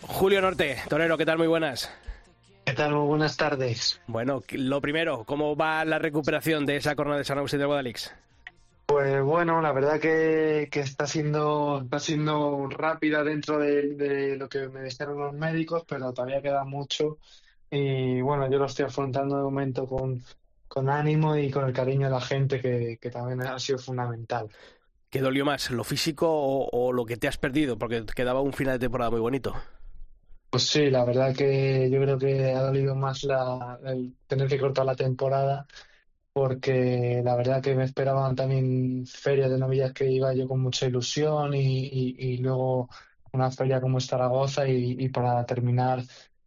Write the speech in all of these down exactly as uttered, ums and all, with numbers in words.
Julio Norte, torero, ¿qué tal? Muy buenas. ¿Qué tal? Muy buenas tardes. Bueno, lo primero, ¿cómo va la recuperación de esa corona de San Agustín de Guadalix? Pues bueno, la verdad que, que está siendo está siendo rápida dentro de, de lo que me dijeron los médicos, pero todavía queda mucho. Y bueno, yo lo estoy afrontando de momento con, con ánimo y con el cariño de la gente, que, que también ha sido fundamental. ¿Qué dolió más, lo físico o, o lo que te has perdido? Porque quedaba un final de temporada muy bonito. Pues sí, la verdad que yo creo que ha dolido más la, el tener que cortar la temporada, porque la verdad que me esperaban también ferias de novillas que iba yo con mucha ilusión, y, y- y luego una feria como Zaragoza, y, y para terminar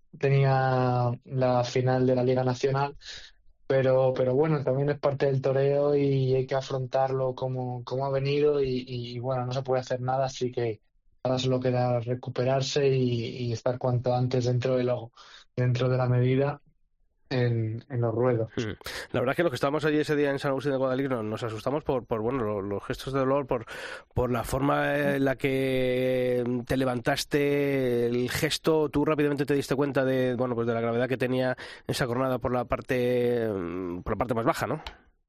tenía la final de la Liga Nacional, pero, pero bueno, también es parte del toreo y hay que afrontarlo como, como ha venido, y, y bueno, no se puede hacer nada, así que ahora solo queda recuperarse y, y estar cuanto antes dentro de lo, dentro de la medida en, en los ruedos. Hmm. La verdad es que los que estábamos allí ese día en San Agustín de Guadalix nos, nos asustamos por, por bueno, lo- los gestos de dolor, por, por la forma en la que te levantaste, el gesto. Tú rápidamente te diste cuenta de, bueno, pues de la gravedad que tenía esa cornada por la parte, mm, por la parte más baja, ¿no?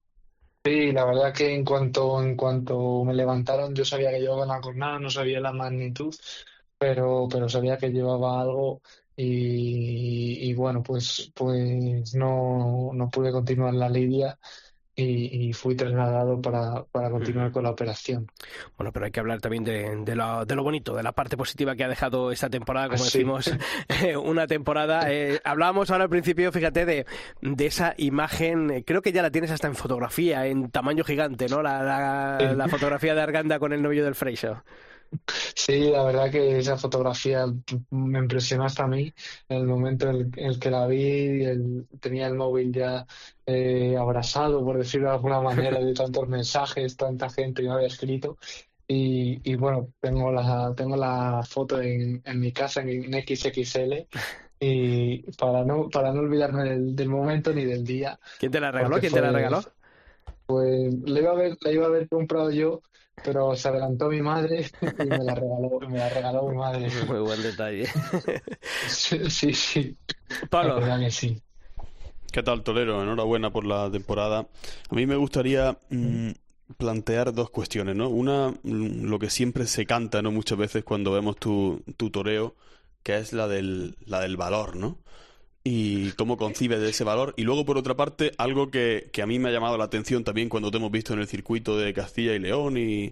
Sí, la verdad que en cuanto, en cuanto me levantaron, yo sabía que llevaba la cornada, no sabía la magnitud, pero, pero sabía que llevaba algo, y, y bueno, pues, pues no, no pude continuar la lidia, y, y fui trasladado para, para continuar con la operación. Bueno, pero hay que hablar también de, de, lo, de lo bonito, de la parte positiva que ha dejado esta temporada, como Así. decimos, eh, una temporada. Eh, hablábamos ahora al principio, fíjate, de, de esa imagen, eh, creo que ya la tienes hasta en fotografía, en tamaño gigante, ¿no? La, la, la fotografía de Arganda con el novillo del Freixo. Sí, la verdad que esa fotografía me impresionó hasta a mí en el momento en el, en el que la vi. El- tenía el móvil ya eh, abrasado, por decirlo de alguna manera, de tantos mensajes, tanta gente que me había escrito. Y, y bueno, tengo la, tengo la foto en, en mi casa en, X X L, y para no, para no olvidarme del, del momento ni del día, ¿Quién te la regaló? porque ¿Quién te la fue, regaló? pues la iba a haber, la iba a haber comprado yo, pero se adelantó mi madre y me la regaló, me la regaló mi madre. Muy buen detalle. Sí, sí, sí, la Pablo, verdad que sí. ¿Qué tal, Tolero? Enhorabuena por la temporada. A mí me gustaría mm, plantear dos cuestiones, ¿no? Una, mm, lo que siempre se canta, ¿no? Muchas veces cuando vemos tu, tu toreo, que es la del, la del valor, ¿no? Y cómo concibes de ese valor. Y luego, por otra parte, algo que, que a mí me ha llamado la atención también cuando te hemos visto en el circuito de Castilla y León y,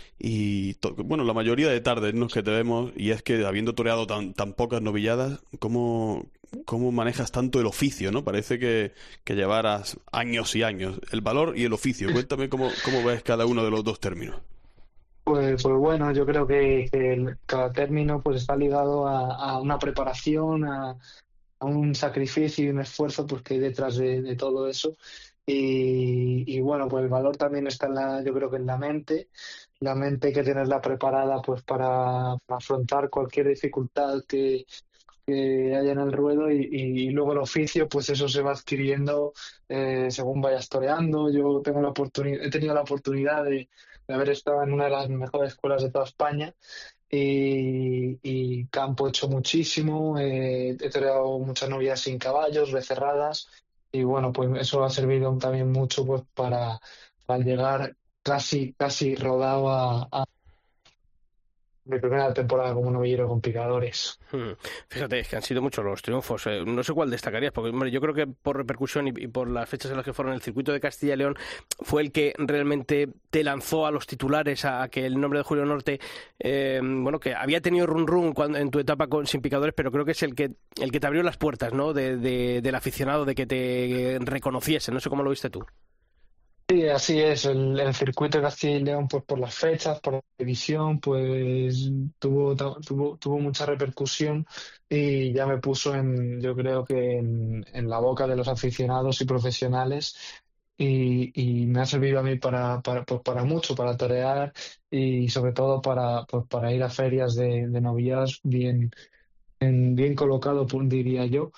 y to- bueno, la mayoría de tardes, ¿no?, que te vemos, y es que habiendo toreado tan, tan pocas novilladas, ¿cómo, cómo manejas tanto el oficio, ¿no? Parece que, que llevaras años y años. El valor y el oficio. Cuéntame cómo, cómo ves cada uno de los dos términos. Pues, pues bueno, yo creo que, que el- cada término pues está ligado a, a una preparación, a, a un sacrificio y un esfuerzo pues que hay detrás de, de todo eso. Y, y bueno, pues el valor también está en la, yo creo que en la mente. La mente hay que tenerla preparada pues para, para afrontar cualquier dificultad que, que haya en el ruedo, y, y- y luego el oficio, pues eso se va adquiriendo eh, según vayas toreando. Yo tengo la oportunidad, he tenido la oportunidad de, de haber estado en una de las mejores escuelas de toda España, y, y campo he hecho muchísimo, eh, he toreado muchas novias sin caballos, becerradas, y bueno, pues eso ha servido también mucho pues para, para llegar casi, casi rodado a, a mi primera temporada como novillero con picadores. hmm, fíjate, es que han sido muchos los triunfos. eh, No sé cuál destacarías, porque hombre, yo creo que por repercusión y, y por las fechas en las que fueron el circuito de Castilla y León fue el que realmente te lanzó a los titulares, a, a que el nombre de Julio Norte, eh, bueno, que había tenido run run cuando, en tu etapa con, sin picadores, pero creo que es el que el que te abrió las puertas, ¿no? De, de- del aficionado, de que te reconociese. No sé cómo lo viste tú. Sí, así es. El, el circuito de Castilla y León, pues por las fechas, por la división, pues tuvo, ta- tuvo, tuvo mucha repercusión, y ya me puso en, yo creo que en, en la boca de los aficionados y profesionales, y, y me ha servido a mí para, para, pues para mucho, para torear, y sobre todo para, pues para ir a ferias de, de novilladas bien, en- bien colocado, pues, diría yo.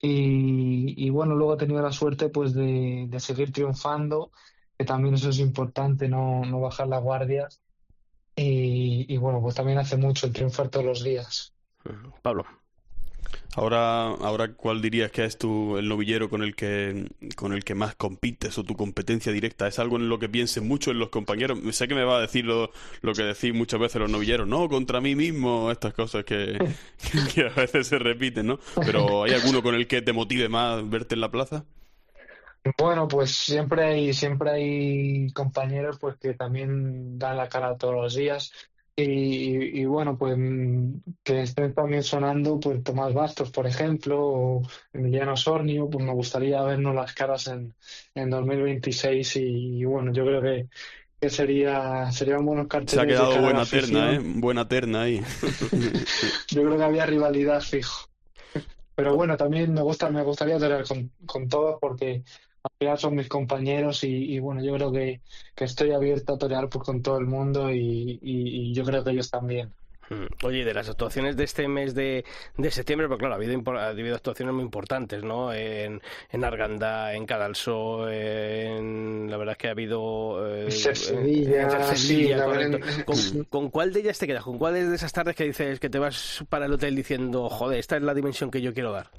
Y, y bueno, luego he tenido la suerte pues de, de seguir triunfando, que también eso es importante, no, no bajar la guardia. Y, y bueno, pues también hace mucho el triunfar todos los días. Pablo. Ahora, ahora ¿cuál dirías que es tu, el novillero con el que con el que más compites o tu competencia directa? ¿Es algo en lo que pienses mucho en los compañeros? Sé que me va a decir lo, lo que decís muchas veces los novilleros, no, contra mí mismo, estas cosas que, que a veces se repiten, ¿no? Pero ¿hay alguno con el que te motive más verte en la plaza? Bueno, pues siempre hay, siempre hay compañeros pues que también dan la cara todos los días. Y, y, y bueno, pues mm, que estén también sonando pues Tomás Bastos, por ejemplo, o Emiliano Sornio, pues me gustaría vernos las caras en, en dos mil veintiséis y, y bueno, yo creo que, que sería serían buenos carteles. Se ha quedado de cara a la buena terna, ¿eh? afición. Buena terna ahí. Yo creo que había rivalidad fijo. Pero bueno, también me gusta, me gustaría torear con, con todos porque al final son mis compañeros y, y bueno, yo creo que, que estoy abierto a torear pues, con todo el mundo y, y, y yo creo que ellos también. Oye, de las actuaciones de este mes de, de septiembre, pues claro, ha habido, impor- ha habido actuaciones muy importantes, ¿no? En, en Arganda, en Cadalso, en, la verdad es que ha habido... Eh, En Cercedilla, en Cercedilla, sí, la correcto. verdad- ¿Con, ¿Con cuál de ellas te quedas? ¿Con cuál de esas tardes que dices que te vas para el hotel diciendo, joder, esta es la dimensión que yo quiero dar?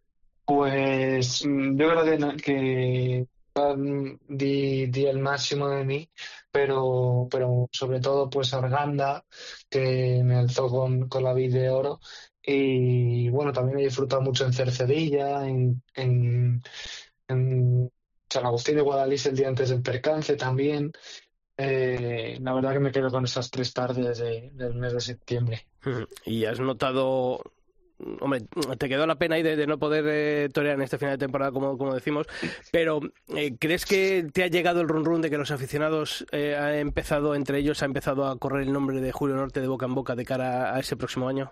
Pues mm, yo creo que, no- que mm, di, di el máximo de mí, pero, pero sobre todo pues Arganda, que me alzó con, con la vid de oro. Y bueno, también he disfrutado mucho en Cercedilla, en, en, en San Agustín de Guadalís el día antes del percance también. Eh, la verdad que me quedo con esas tres tardes de- del mes de septiembre. ¿Y has notado... Hombre, te quedó la pena ahí de, de no poder eh, torear en este final de temporada, como, como decimos, pero eh, ¿crees que te ha llegado el run run de que los aficionados eh, ha empezado, entre ellos, ha empezado a correr el nombre de Julio Norte de boca en boca de cara a ese próximo año?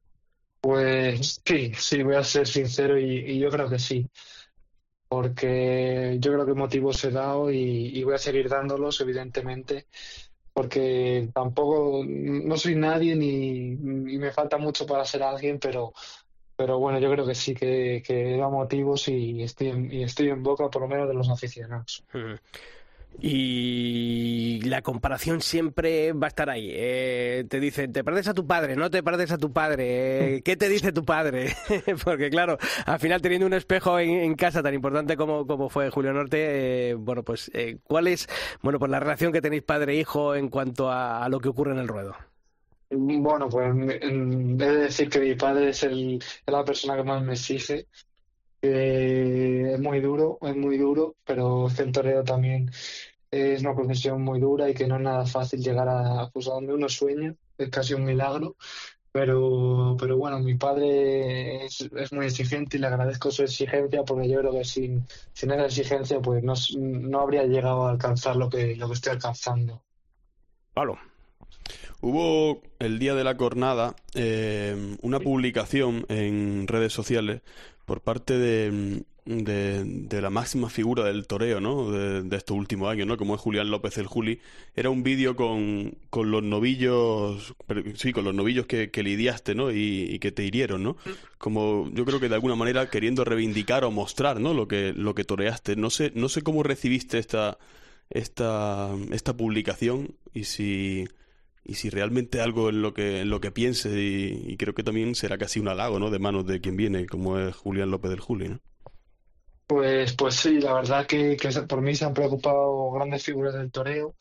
Pues sí, sí, voy a ser sincero y, y yo creo que sí, porque yo creo que motivos he dado y, y voy a seguir dándolos, evidentemente, porque tampoco, no soy nadie ni, y me falta mucho para ser alguien, pero, pero bueno, yo creo que sí que, que he dado motivos y estoy en, y estoy en boca por lo menos de los aficionados. Mm. Y la comparación siempre va a estar ahí. Eh, te dicen, te pareces a tu padre, no te pareces a tu padre. Eh, ¿Qué te dice tu padre? Porque claro, al final teniendo un espejo en, en casa tan importante como, como fue Julio Norte, eh, bueno, pues eh, ¿cuál es, bueno, pues la relación que tenéis padre-hijo en cuanto a, a lo que ocurre en el ruedo? Bueno, pues mm, he de decir que mi padre es, el, es la persona que más me exige. Eh, es muy duro, es muy duro, pero es que el toreo también es una profesión muy dura y que no es nada fácil llegar a, pues, a donde uno sueña, es casi un milagro, pero, pero bueno, mi padre es, es muy exigente y le agradezco su exigencia porque yo creo que sin, sin esa exigencia pues no, s- no habría llegado a alcanzar lo que, lo que estoy alcanzando. Pablo. Hubo el día de la cornada eh, una publicación en redes sociales por parte de, de, de la máxima figura del toreo, ¿no? De, de estos últimos años, ¿no? Como es Julián López el Juli. Era un vídeo con, con los novillos, pero- sí, con los novillos que, que lidiaste, ¿no? Y, y que te hirieron, ¿no? Como yo creo que de alguna manera queriendo reivindicar o mostrar, ¿no? Lo que, lo que toreaste. No sé, no sé cómo recibiste esta, esta, esta publicación y si... Y si realmente algo en lo que en lo que pienses y, y creo que también será casi un halago, ¿no? De manos de quien viene, como es Julián López del Juli, ¿no? Pues, pues sí, la verdad que, que se- por mí se han preocupado grandes figuras del toreo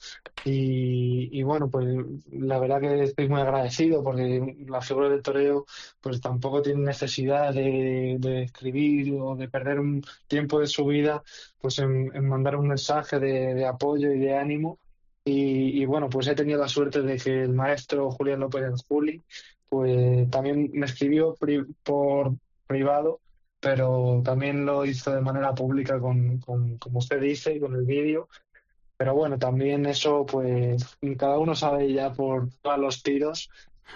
y, y bueno, pues la verdad que estoy muy agradecido porque las figuras del toreo pues tampoco tienen necesidad de, de escribir o de perder un tiempo de su vida pues en, en mandar un mensaje de, de apoyo y de ánimo y, y bueno, pues he tenido la suerte de que el maestro Julián López del Juli pues también me escribió pri- por privado pero también lo hizo de manera pública con, con, como usted dice, con el vídeo. Pero bueno, también eso, pues cada uno sabe ya por todos los tiros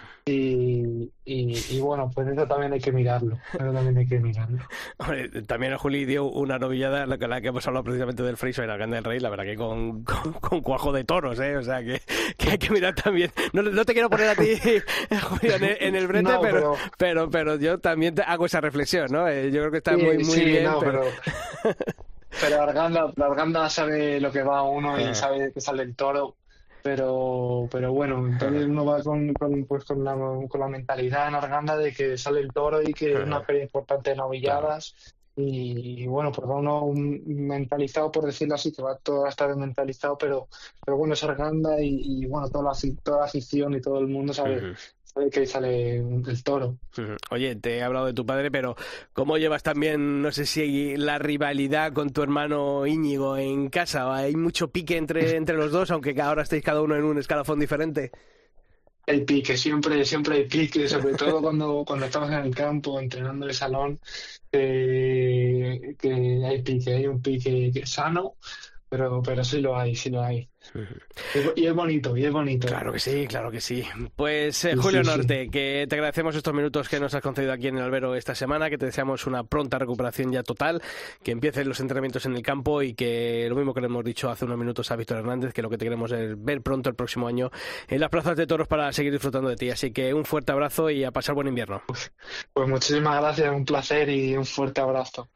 y, y, y bueno, pues eso también hay que mirarlo, eso también hay que mirarlo. Hombre, también el Juli dio una novillada, la que, la que hemos hablado precisamente del Friso en Arganda del Rey, la verdad que con, con, con cuajo de toros, ¿eh? O sea, que, que hay que mirar también. No, no te quiero poner a ti, Julio, en el, en el brete, No, pero, pero, pero, pero yo también te hago esa reflexión, ¿no? Eh, yo creo que está sí, muy, muy sí, bien, no, pero... pero, pero Arganda, Arganda sabe lo que va a uno y Ah. sabe que sale el toro. pero pero bueno, entonces uno va con, con, pues con, la, con la mentalidad en Arganda de que sale el toro y que es una feria importante de novilladas. Y, y bueno, pues va uno un, mentalizado, por decirlo así, que va todo a estar mentalizado, pero pero bueno, es Arganda y, y bueno, toda la, toda la afición y todo el mundo sabe, Uh-huh. sabe que sale el toro. Uh-huh. Oye, te he hablado de tu padre, pero ¿cómo llevas también, no sé si la rivalidad con tu hermano Íñigo en casa? ¿Hay mucho pique entre, entre los dos, aunque ahora estéis cada uno en un escalafón diferente? El pique, siempre, siempre hay pique, sobre todo cuando, cuando estamos en el campo, entrenando en el salón, eh, que hay pique, hay un pique que es sano, pero, pero sí lo hay, sí lo hay. Uh-huh. Y es bonito, y es bonito. Claro que sí, claro que sí. Pues eh, Julio sí, Norte, sí. que te agradecemos estos minutos que nos has concedido aquí en el albero esta semana, que te deseamos una pronta recuperación ya total, que empiecen los entrenamientos en el campo y que lo mismo que le hemos dicho hace unos minutos a Víctor Hernández, que lo que te queremos es ver pronto el próximo año en las plazas de toros para seguir disfrutando de ti. Así que un fuerte abrazo y a pasar buen invierno. Pues muchísimas gracias, un placer y un fuerte abrazo.